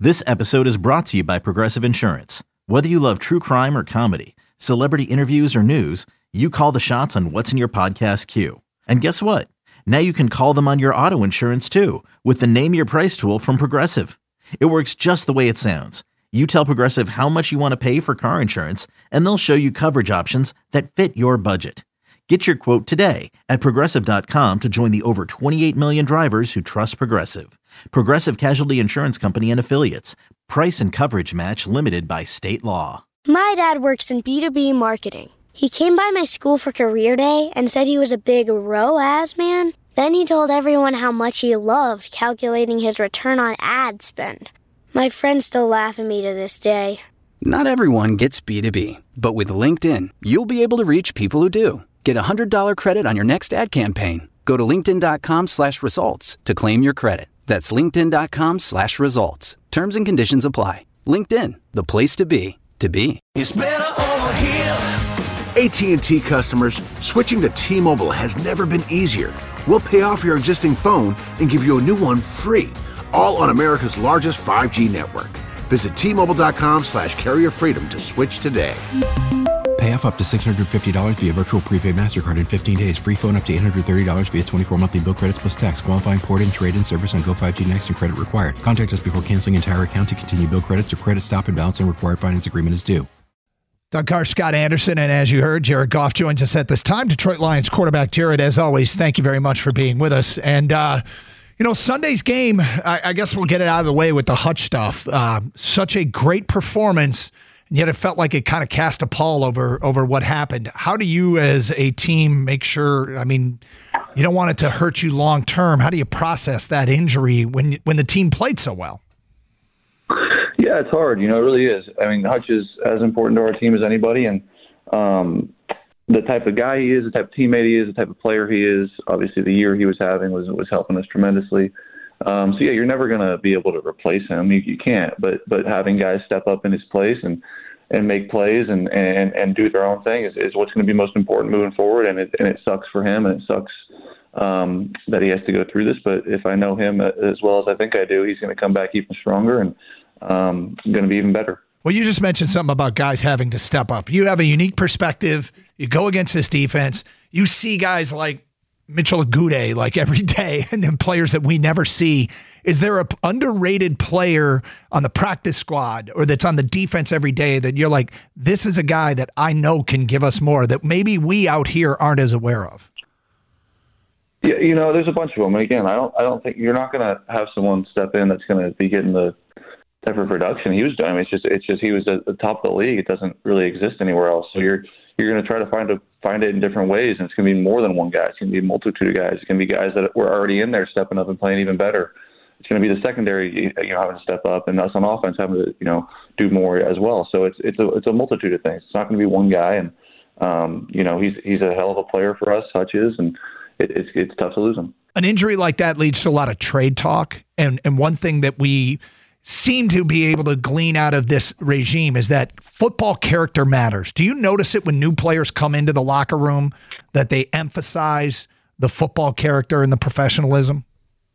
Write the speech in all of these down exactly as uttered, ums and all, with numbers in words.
This episode is brought to you by Progressive Insurance. Whether you love true crime or comedy, celebrity interviews or news, you call the shots on what's in your podcast queue. And guess what? Now you can call them on your auto insurance too with the Name Your Price tool from Progressive. It works just the way it sounds. You tell Progressive how much you want to pay for car insurance, and they'll show you coverage options that fit your budget. Get your quote today at Progressive dot com to join the over twenty-eight million drivers who trust Progressive. Progressive Casualty Insurance Company and Affiliates. Price and coverage match limited by state law. My dad works in B two B marketing. He came by my school for career day and said he was a big R O A S man. Then he told everyone how much he loved calculating his return on ad spend. My friends still laugh at me to this day. Not everyone gets B two B, but with LinkedIn, you'll be able to reach people who do. Get a one hundred dollars credit on your next ad campaign. Go to linkedin.com slash results to claim your credit. That's linkedin.com slash results. Terms and conditions apply. LinkedIn, the place to be, to be. It's better over here. A T and T customers, switching to T-Mobile has never been easier. We'll pay off your existing phone and give you a new one free, all on America's largest five G network. Visit T-Mobile.com slash carrier freedom to switch today. Pay off up to six hundred fifty dollars via virtual prepaid MasterCard in fifteen days. Free phone up to eight hundred thirty dollars via twenty-four monthly bill credits plus tax. Qualifying port and trade-in service on Go five G Next and credit required. Contact us before canceling entire account to continue bill credits or credit stop and balance and required finance agreement is due. Doug Carr, Scott Anderson, and as you heard, Jared Goff joins us at this time. Detroit Lions quarterback Jared, as always, thank you very much for being with us. And, uh, you know, Sunday's game, I, I guess we'll get it out of the way with the Hutch stuff. Uh, such a great performance, and yet it felt like it kind of cast a pall over, over what happened. How do you as a team make sure, I mean, you don't want it to hurt you long term. How do you process that injury when when the team played so well? Yeah, it's hard. You know, it really is. I mean, Hutch is as important to our team as anybody, and um, the type of guy he is, the type of teammate he is, the type of player he is. Obviously, the year he was having was was helping us tremendously. Um, so yeah, you're never going to be able to replace him. You, you can't. But but having guys step up in his place and and make plays and and, and do their own thing is, is what's going to be most important moving forward. And it and it sucks for him, and it sucks um, that he has to go through this. But if I know him as well as I think I do, he's going to come back even stronger and um, going to be even better. Well, you just mentioned something about guys having to step up. You have a unique perspective. You go against this defense. You see guys like Mitchell Agude like every day, and then players that we never see. Is there a underrated player on the practice squad or that's on the defense every day that you're like, this is a guy that I know can give us more that maybe we out here aren't as aware of? Yeah, you know, there's a bunch of them. Again, I don't, I don't think you're not going to have someone step in that's going to be getting the type of production he was doing. I mean, it's just, it's just he was at the top of the league. It doesn't really exist anywhere else. So you're, you're going to try to find a, find it in different ways, and it's going to be more than one guy. It's going to be a multitude of guys. It's going to be guys that were already in there stepping up and playing even better. It's going to be the secondary, you know, having to step up, and us on offense having to, you know, do more as well. So it's it's a it's a multitude of things. It's not going to be one guy, and um, you know, he's he's a hell of a player for us, Hutch is, and it, it's it's tough to lose him. An injury like that leads to a lot of trade talk, and and one thing that we seem to be able to glean out of this regime is that football character matters. Do you notice it when new players come into the locker room that they emphasize the football character and the professionalism?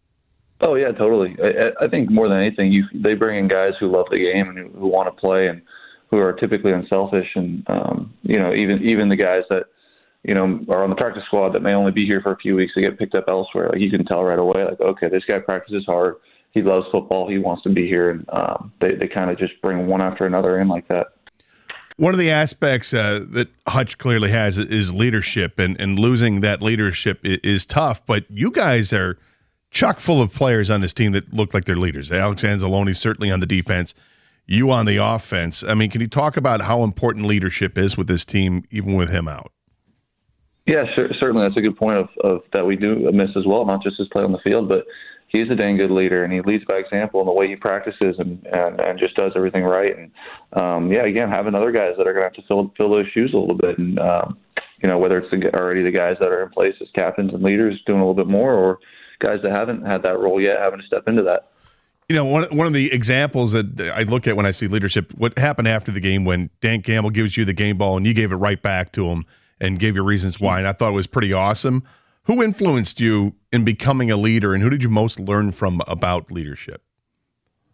Oh yeah, totally. I, I think more than anything, you they bring in guys who love the game and who, who want to play and who are typically unselfish. And um, you know, even even the guys that you know are on the practice squad that may only be here for a few weeks, they get picked up elsewhere. Like you can tell right away, like okay, this guy practices hard. He loves football. He wants to be here, and um, they they kind of just bring one after another in like that. One of the aspects uh, that Hutch clearly has is leadership, and, and losing that leadership is, is tough. But you guys are chock full of players on this team that look like they're leaders. Alex Anzalone certainly on the defense, you on the offense. I mean, can you talk about how important leadership is with this team, even with him out? Yeah, sure, certainly. That's a good point of, of that we do miss as well, not just his play on the field, but he's a dang good leader, and he leads by example in the way he practices and, and, and just does everything right. And, um, yeah, again, having other guys that are going to have to fill, fill those shoes a little bit. And, um, you know, whether it's the, already the guys that are in place as captains and leaders doing a little bit more, or guys that haven't had that role yet having to step into that. You know, one, one of the examples that I look at when I see leadership, what happened after the game when Dan Campbell gives you the game ball and you gave it right back to him and gave your reasons why, and I thought it was pretty awesome. Who influenced you in becoming a leader, and who did you most learn from about leadership?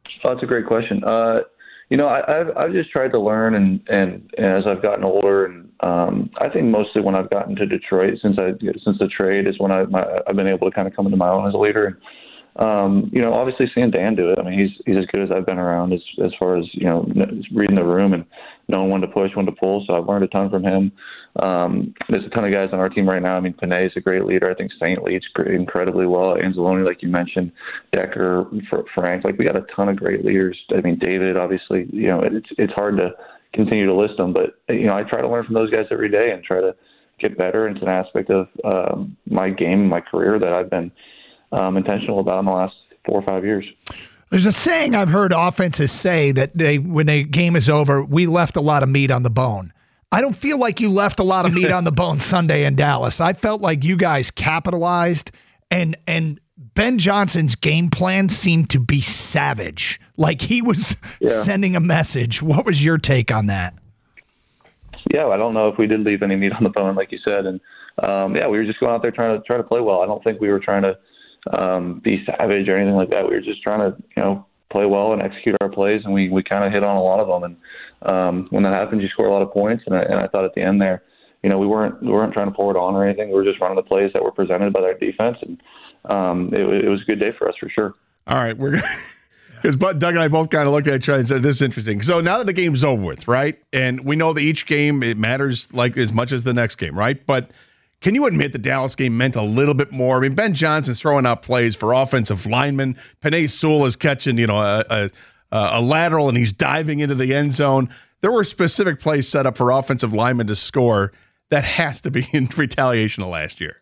Oh, that's a great question. Uh, you know, I, I've I've just tried to learn, and, and, and as I've gotten older, and um, I think mostly when I've gotten to Detroit since I since the trade is when I my, I've been able to kind of come into my own as a leader. And, um, you know, obviously seeing Dan do it. I mean, he's he's as good as I've been around as as far as you know reading the room and knowing when to push, when to pull. So I've learned a ton from him. Um, there's a ton of guys on our team right now. I mean, Panay is a great leader. I think Saint leads incredibly well. Anzalone, like you mentioned, Decker, Frank. Like we got a ton of great leaders. I mean, David, obviously, you know, it's it's hard to continue to list them, but you know, I try to learn from those guys every day and try to get better. It's an aspect of um, my game, my career that I've been um, intentional about in the last four or five years. There's a saying I've heard offenses say that they, when the game is over, we left a lot of meat on the bone. I don't feel like you left a lot of meat on the bone Sunday in Dallas. I felt like you guys capitalized, and and Ben Johnson's game plan seemed to be savage. Like he was yeah. sending a message. What was your take on that? Yeah, I don't know if we did leave any meat on the bone, like you said. And um, yeah, we were just going out there trying to try to play well. I don't think we were trying to um, be savage or anything like that. We were just trying to, you know, play well and execute our plays, and we, we kind of hit on a lot of them. And um, when that happens, you score a lot of points. And I, and I thought at the end there, you know, we weren't we weren't trying to pour it on or anything. We were just running the plays that were presented by their defense, and um, it, it was a good day for us for sure. All right, we're gonna. Because Doug and I both kind of looked at each other and said, this is interesting. So now that the game's over with, right? And we know that each game, it matters like as much as the next game, right? But can you admit the Dallas game meant a little bit more? I mean, Ben Johnson's throwing out plays for offensive linemen. Penei Sewell is catching, you know, a, a, a lateral, and he's diving into the end zone. There were specific plays set up for offensive linemen to score. That has to be in retaliation of last year.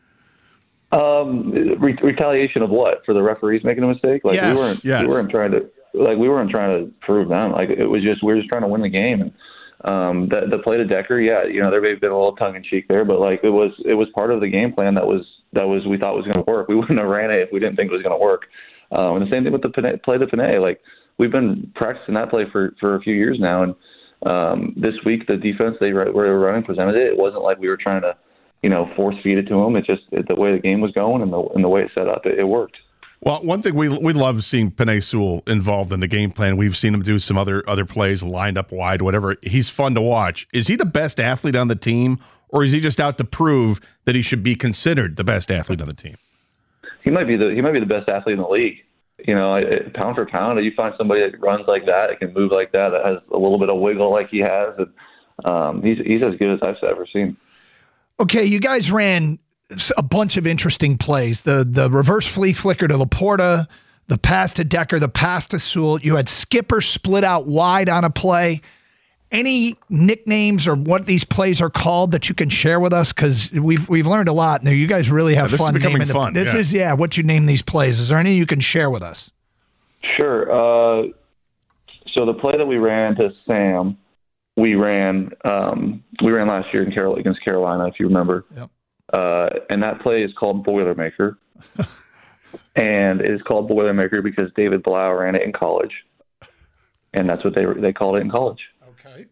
Um, re- retaliation of what? For the referees making a mistake? Like yes, we weren't, yes. we weren't trying to, like we weren't trying to prove them. Like it was just we were just trying to win the game. And um, the the play to Decker, yeah, you know, there may have been a little tongue in cheek there, but like it was it was part of the game plan that was that was we thought was going to work. We wouldn't have ran it if we didn't think it was going to work. Um, and the same thing with the Panay, play to Panay. Like we've been practicing that play for for a few years now, and um, this week the defense they were running presented it. It wasn't like we were trying to, you know, force feed it to him. It's just it, the way the game was going and the and the way it set up, it, it worked. Well, one thing we we love seeing Penei Sewell involved in the game plan. We've seen him do some other other plays, lined up wide, whatever. He's fun to watch. Is he the best athlete on the team, or is he just out to prove that he should be considered the best athlete on the team? He might be the he might be the best athlete in the league. You know, pound for pound, you find somebody that runs like that, that can move like that, that has a little bit of wiggle like he has, and um, he's he's as good as I've ever seen. Okay, you guys ran a bunch of interesting plays. The the reverse flea flicker to Laporta, the pass to Decker, the pass to Sewell. You had Skipper split out wide on a play. Any nicknames or what these plays are called that you can share with us? Because we've we've learned a lot. Now you guys really have yeah, this fun is becoming naming fun. The, this yeah. is yeah. What you name these plays? Is there any you can share with us? Sure. Uh, so the play that we ran to Sam, we ran um, we ran last year in Carol against Carolina, if you remember. Yep. Uh, and that play is called Boilermaker, and it is called Boilermaker because David Blau ran it in college, and that's what they they called it in college. Okay.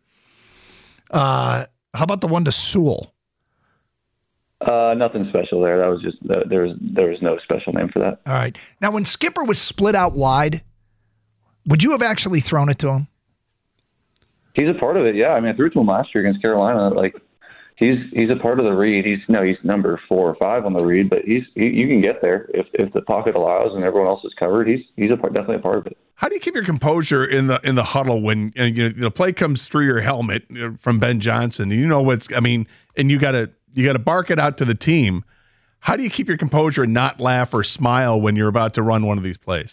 Uh, how about the one to Sewell? Uh, nothing special there. That was just uh, there was there was no special name for that. All right. Now, when Skipper was split out wide, would you have actually thrown it to him? He's a part of it. Yeah, I mean, I threw it to him last year against Carolina. Like. He's he's a part of the read. He's no, he's number four or five on the read, but he's he, you can get there if, if the pocket allows and everyone else is covered. He's he's a part, definitely a part of it. How do you keep your composure in the in the huddle when you know, the play comes through your helmet from Ben Johnson? You know what's I mean, and you got to you got to bark it out to the team. How do you keep your composure and not laugh or smile when you're about to run one of these plays?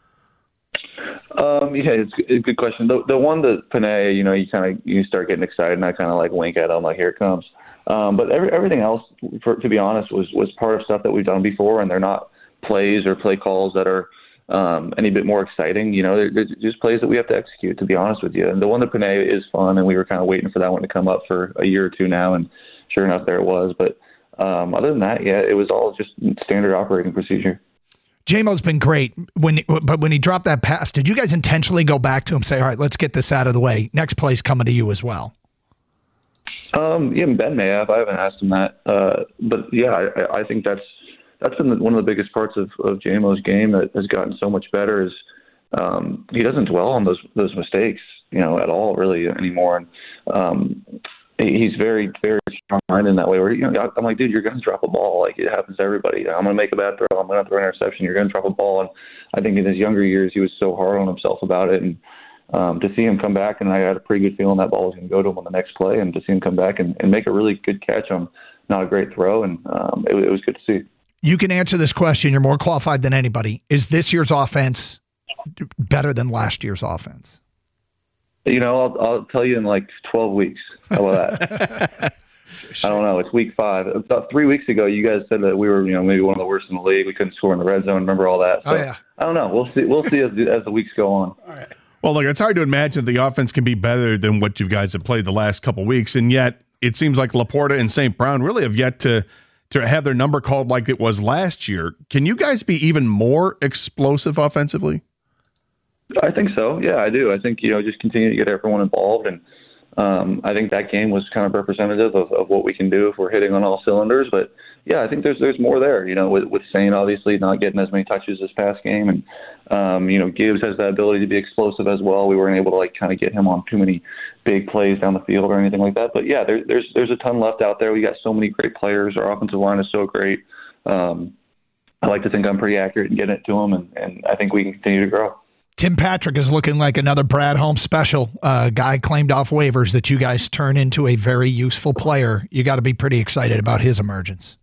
Um, yeah, it's, it's a good question. The the one that Penei, you know, you kind of you start getting excited, and I kind of like wink at him, like here it comes. Um, but every, everything else, for, to be honest, was was part of stuff that we've done before, and they're not plays or play calls that are um, any bit more exciting. You know, they're, they're just plays that we have to execute. To be honest with you, and the one that Penei is fun, and we were kind of waiting for that one to come up for a year or two now, and sure enough, there it was. But um, other than that, yeah, it was all just standard operating procedure. J M O's been great, when, but when he dropped that pass, did you guys intentionally go back to him and say, all right, let's get this out of the way. Next play's coming to you as well? Um, yeah, Ben may have. I haven't asked him that. Uh, but, yeah, I, I think that's that's been one of the biggest parts of, of J M O's game that has gotten so much better is um, he doesn't dwell on those those mistakes, you know, at all really anymore. And um, he's very, very strong-minded in that way. Where you know, I'm like, dude, you're going to drop a ball. Like it happens to everybody. I'm going to make a bad throw. I'm going to throw an interception. You're going to drop a ball. And I think in his younger years, he was so hard on himself about it. And um, to see him come back, and I had a pretty good feeling that ball was going to go to him on the next play. And to see him come back and, and make a really good catch on not a great throw, and um, it, it was good to see. You can answer this question. You're more qualified than anybody. Is this year's offense better than last year's offense? You know, I'll, I'll tell you in like twelve weeks. How about that? I don't know. It's week five. About three weeks ago, you guys said that we were, you know, maybe one of the worst in the league. We couldn't score in the red zone. Remember all that? So, oh, yeah. I don't know. We'll see. We'll see as, as the weeks go on. All right. Well, look, it's hard to imagine that the offense can be better than what you guys have played the last couple of weeks, and yet it seems like Laporta and Saint Brown really have yet to to have their number called like it was last year. Can you guys be even more explosive offensively? I think so. Yeah, I do. I think, you know, just continue to get everyone involved. And um, I think that game was kind of representative of, of what we can do if we're hitting on all cylinders. But, yeah, I think there's there's more there, you know, with, with Saint obviously not getting as many touches this past game. And, um, you know, Gibbs has that ability to be explosive as well. We weren't able to, like, kind of get him on too many big plays down the field or anything like that. But, yeah, there, there's there's a ton left out there. We got so many great players. Our offensive line is so great. Um, I like to think I'm pretty accurate in getting it to them, and, and I think we can continue to grow. Tim Patrick is looking like another Brad Holmes special. Uh, guy claimed off waivers that you guys turn into a very useful player. You got to be pretty excited about his emergence.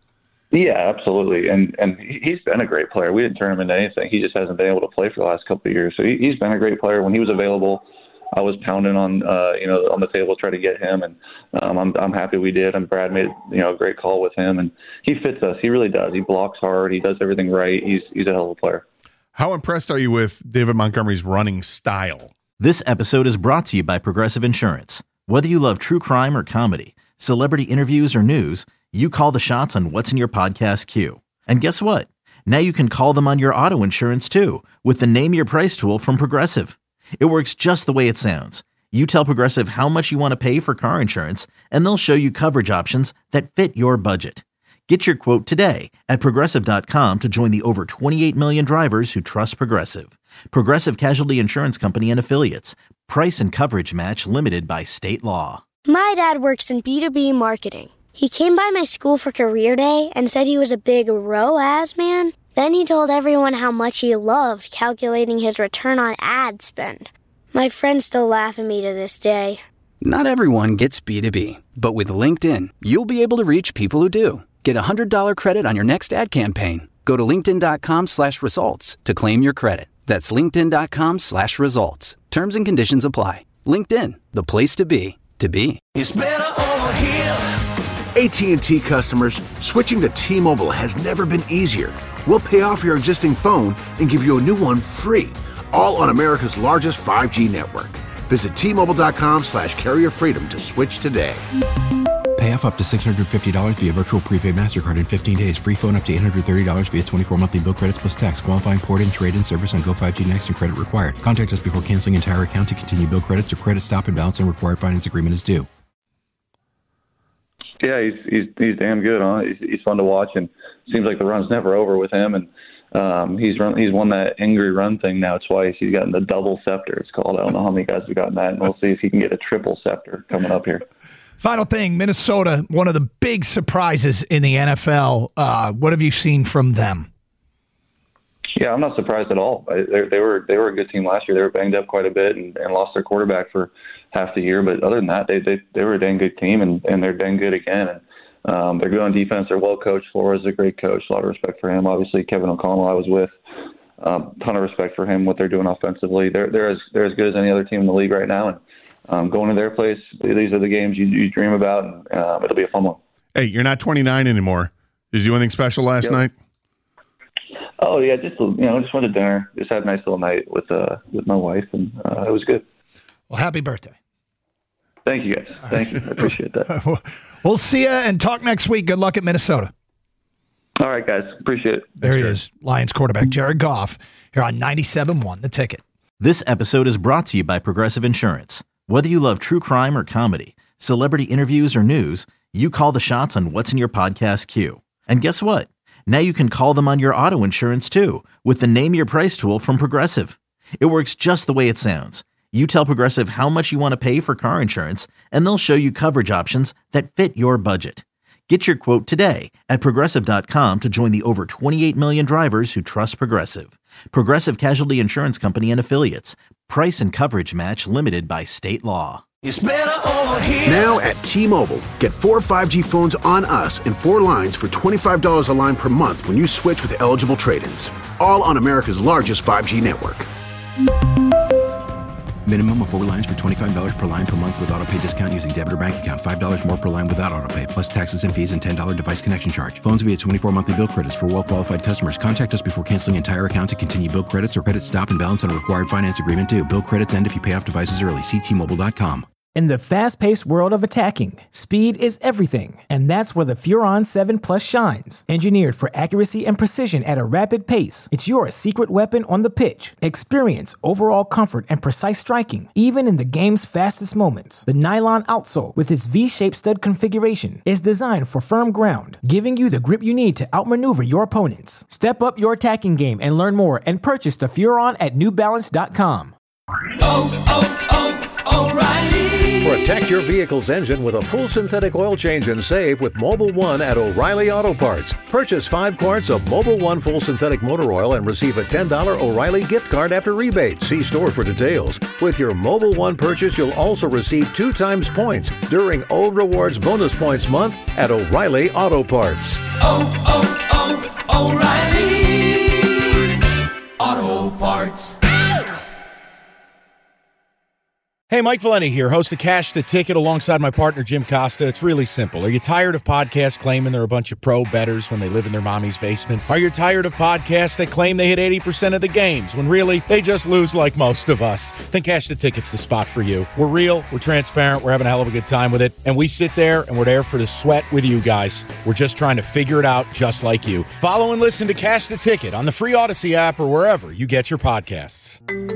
Yeah, absolutely. And and he's been a great player. We didn't turn him into anything. He just hasn't been able to play for the last couple of years. So he, he's been a great player. When he was available, I was pounding on uh, you know on the table to try to get him, and um, I'm I'm happy we did. And Brad made you know a great call with him, and he fits us. He really does. He blocks hard. He does everything right. He's he's a hell of a player. How impressed are you with David Montgomery's running style? This episode is brought to you by Progressive Insurance. Whether you love true crime or comedy, celebrity interviews or news, you call the shots on what's in your podcast queue. And guess what? Now you can call them on your auto insurance too with the Name Your Price tool from Progressive. It works just the way it sounds. You tell Progressive how much you want to pay for car insurance, and they'll show you coverage options that fit your budget. Get your quote today at Progressive dot com to join the over twenty-eight million drivers who trust Progressive. Progressive Casualty Insurance Company and Affiliates. Price and coverage match limited by state law. My dad works in B two B marketing. He came by my school for career day and said he was a big R O A S man. Then he told everyone how much he loved calculating his return on ad spend. My friends still laugh at me to this day. Not everyone gets B two B, but with LinkedIn, you'll be able to reach people who do. Get a one hundred dollars credit on your next ad campaign. Go to linkedin.com slash results to claim your credit. That's linkedin.com slash results. Terms and conditions apply. LinkedIn, the place to be, to be. It's better over here. A T and T customers, switching to T-Mobile has never been easier. We'll pay off your existing phone and give you a new one free, all on America's largest five G network. Visit T-Mobile.com slash carrier freedom to switch today. Pay off up to six hundred fifty dollars via virtual prepaid MasterCard in fifteen days. Free phone up to eight hundred thirty dollars via twenty-four monthly bill credits plus tax. Qualifying port and trade-in service on Go five G Next and credit required. Contact us before canceling entire account to continue bill credits or credit stop and balance and required finance agreement is due. Yeah, he's he's he's damn good, huh? He's, he's fun to watch, and seems like the run's never over with him. And um, he's run he's won that angry run thing now twice. He's gotten the double scepter, it's called. I don't know how many guys have gotten that, and we'll see if he can get a triple scepter coming up here. Final thing, Minnesota, one of the big surprises in the N F L. Uh, what have you seen from them? Yeah, I'm not surprised at all. They, they were they were a good team last year. They were banged up quite a bit and, and lost their quarterback for half the year. But other than that, they they, they were a dang good team, and, and they're dang good again. And um, they're good on defense. They're well coached. Flores is a great coach. A lot of respect for him. Obviously, Kevin O'Connell I was with. Um, ton of respect for him, what they're doing offensively. They're they're as they're as good as any other team in the league right now. And Um, going to their place, these are the games you, you dream about, and um, it'll be a fun one. Hey, you're not twenty-nine anymore. Did you do anything special last yep. night? Oh yeah, just you know, just went to dinner. Just had a nice little night with uh with my wife, and uh, it was good. Well, happy birthday! Thank you guys. Thank you. I appreciate that. We'll see you and talk next week. Good luck at Minnesota. All right, guys. Appreciate it. There Thanks, he Jared. is, Lions quarterback Jared Goff here on ninety-seven point one The Ticket. This episode is brought to you by Progressive Insurance. Whether you love true crime or comedy, celebrity interviews or news, you call the shots on what's in your podcast queue. And guess what? Now you can call them on your auto insurance too with the Name Your Price tool from Progressive. It works just the way it sounds. You tell Progressive how much you want to pay for car insurance, and they'll show you coverage options that fit your budget. Get your quote today at Progressive dot com to join the over twenty-eight million drivers who trust Progressive. Progressive Casualty Insurance Company and Affiliates. Price and coverage match limited by state law. It's better over here. Now at T-Mobile, get four five G phones on us and four lines for twenty-five dollars a line per month when you switch with eligible trade-ins. All on America's largest five G network. Minimum of four lines for twenty-five dollars per line per month with autopay discount using debit or bank account. five dollars more per line without autopay, plus taxes and fees and ten dollars device connection charge. Phones via twenty-four monthly bill credits for well-qualified customers. Contact us before canceling entire account to continue bill credits or credit stop and balance on a required finance agreement due. Bill credits end if you pay off devices early. See T Mobile dot com. In the fast-paced world of attacking, speed is everything, and that's where the Furon seven Plus shines. Engineered for accuracy and precision at a rapid pace, it's your secret weapon on the pitch. Experience overall comfort and precise striking, even in the game's fastest moments. The nylon outsole, with its V-shaped stud configuration, is designed for firm ground, giving you the grip you need to outmaneuver your opponents. Step up your attacking game and learn more and purchase the Furon at New Balance dot com. Oh, oh, oh, O'Reilly. Protect your vehicle's engine with a full synthetic oil change and save with Mobil one at O'Reilly Auto Parts. Purchase five quarts of Mobil one full synthetic motor oil and receive a ten dollars O'Reilly gift card after rebate. See store for details. With your Mobil one purchase, you'll also receive two times points during O Rewards Bonus Points Month at O'Reilly Auto Parts. Oh, oh, oh, O'Reilly Auto Parts. Hey, Mike Valenti here, host of Cash the Ticket alongside my partner, Jim Costa. It's really simple. Are you tired of podcasts claiming they're a bunch of pro bettors when they live in their mommy's basement? Are you tired of podcasts that claim they hit eighty percent of the games when really they just lose like most of us? Then Cash the Ticket's the spot for you. We're real, we're transparent, we're having a hell of a good time with it, and we sit there and we're there for the sweat with you guys. We're just trying to figure it out just like you. Follow and listen to Cash the Ticket on the free Odyssey app or wherever you get your podcasts.